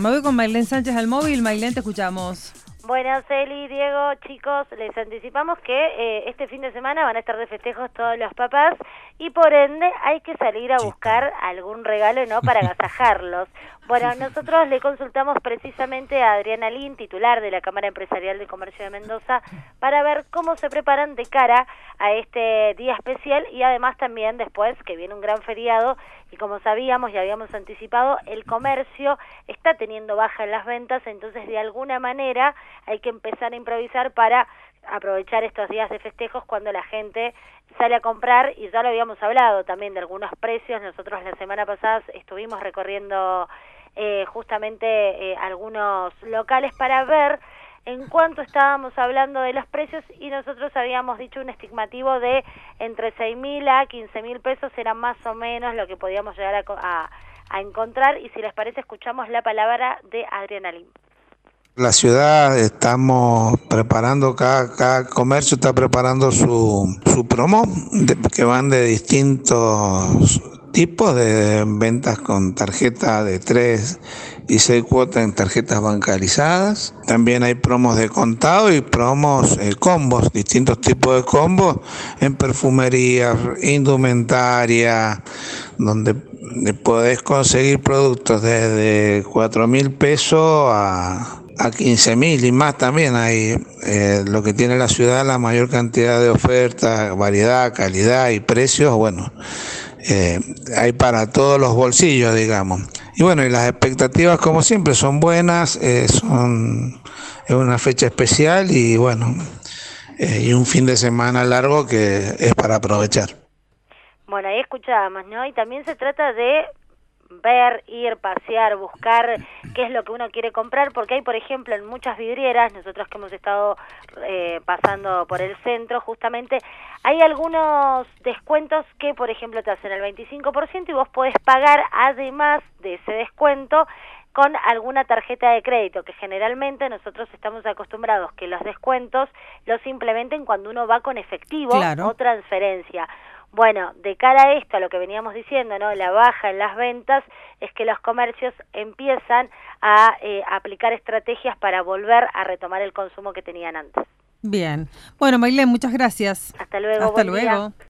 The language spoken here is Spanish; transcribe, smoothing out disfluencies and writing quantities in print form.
Me voy con Maylén Sánchez al móvil. Maylén, te escuchamos. Bueno, Celi, Diego, chicos, les anticipamos que este fin de semana van a estar de festejos todos los papás y por ende hay que salir a buscar algún regalo, ¿no?, para agasajarlos. Bueno, nosotros le consultamos precisamente a Adriana Lin, titular de la Cámara Empresarial de Comercio de Mendoza, para ver cómo se preparan de cara a este día especial y además también después que viene un gran feriado y como sabíamos y habíamos anticipado, el comercio está teniendo baja en las ventas, entonces de alguna manera hay que empezar a improvisar para aprovechar estos días de festejos cuando la gente sale a comprar, y ya lo habíamos hablado también de algunos precios. Nosotros la semana pasada estuvimos recorriendo justamente algunos locales para ver en cuánto estábamos hablando de los precios, y nosotros habíamos dicho un estimativo de entre 6.000 a 15.000 pesos, era más o menos lo que podíamos llegar a encontrar, y si les parece escuchamos la palabra de Adriana Lim. La ciudad estamos preparando, cada comercio está preparando su promo, que van de distintos tipos de ventas con tarjeta de 3 y 6 cuotas en tarjetas bancarizadas. También hay promos de contado y promos combos, distintos tipos de combos en perfumería, indumentaria, donde podés conseguir productos desde 4.000 pesos a 15.000 y más. También hay lo que tiene la ciudad, la mayor cantidad de ofertas, variedad, calidad y precios. Bueno, hay para todos los bolsillos, digamos. Y bueno, y las expectativas como siempre son buenas, es una fecha especial y bueno, y un fin de semana largo que es para aprovechar. Bueno, ahí escuchábamos, ¿no? Y también se trata de ver, ir, pasear, buscar qué es lo que uno quiere comprar, porque hay, por ejemplo, en muchas vidrieras, nosotros que hemos estado pasando por el centro, justamente, hay algunos descuentos que, por ejemplo, te hacen el 25% y vos podés pagar, además de ese descuento, con alguna tarjeta de crédito, que generalmente nosotros estamos acostumbrados que los descuentos los implementen cuando uno va con efectivo, claro, o transferencia. Bueno, de cara a esto, a lo que veníamos diciendo, ¿no?, la baja en las ventas, es que los comercios empiezan a aplicar estrategias para volver a retomar el consumo que tenían antes. Bien. Bueno, Maylén, muchas gracias. Hasta luego. Hasta luego.